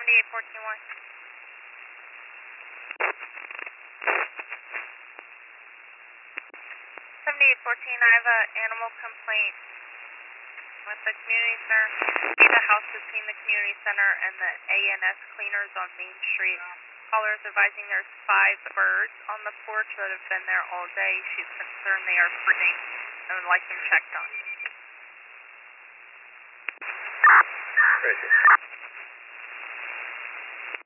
7814-1. 7814, I have an animal complaint with the community center. See the house between the community center and the ANS cleaners on Main Street. Caller is advising there's 5 birds on the porch that have been there all day. She's concerned they are breeding and would like them checked on. Appreciate it.